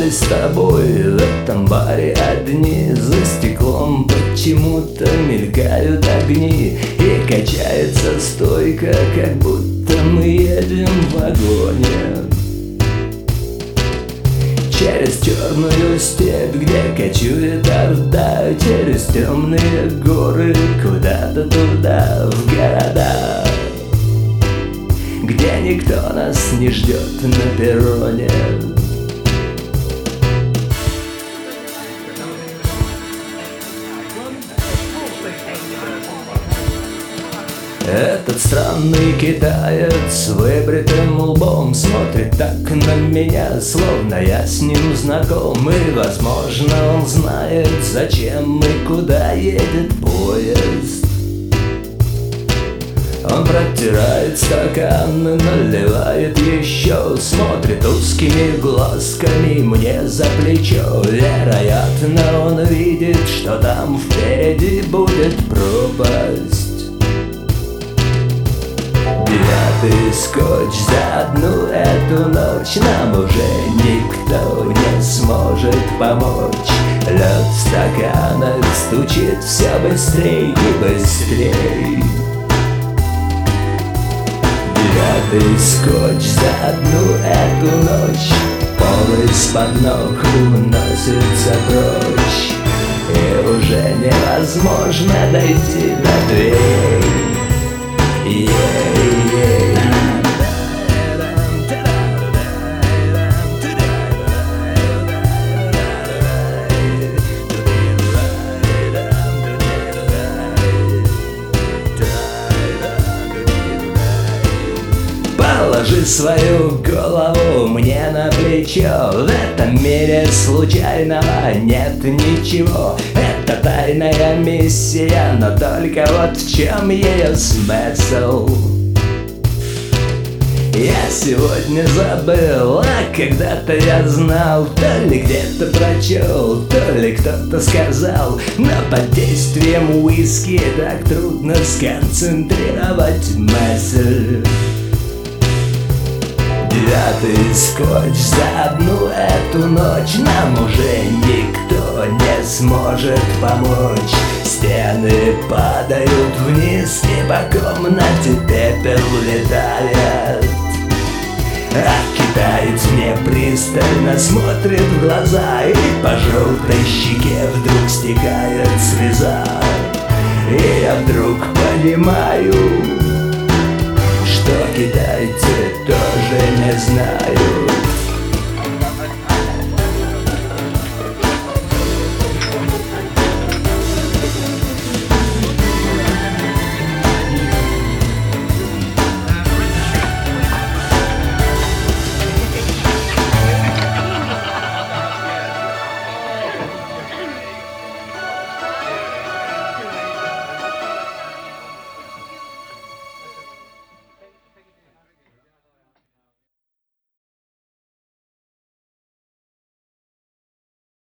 мы с тобой в этом баре одни. За стеклом почему-то мелькают огни, и качается стойка, как будто мы едем в вагоне. Через черную степь, где кочует орда, через темные горы, куда-то туда, в города, где никто нас не ждет на перроне. Этот странный китаец с выбритым лбом смотрит так на меня, словно я с ним знаком. И, возможно, он знает, зачем и куда едет поезд. Он протирает стакан, наливает еще, смотрит узкими глазками мне за плечо. Вероятно, он видит, что там впереди будет пропасть. Девятый скотч за одну эту ночь, нам уже никто не сможет помочь. Лед в стаканах стучит все быстрей и быстрей. Девятый скотч за одну эту ночь, пол из-под ног уносится прочь, и уже невозможно дойти до дверей. Положи свою голову мне на плечо. В этом мире случайного нет ничего. Это тайная миссия, но только вот в чем ее смысл? Я сегодня забыл, а когда-то я знал. То ли где-то прочел, то ли кто-то сказал. Но под действием уиски так трудно сконцентрировать мысль. Девятый скотч за одну эту ночь, нам уже никто не сможет помочь. Стены падают вниз, и по комнате пепел летает. А китаец мне пристально смотрит в глаза, и по желтой щеке вдруг стекает слеза. И я вдруг понимаю, что китайцы тоже не знают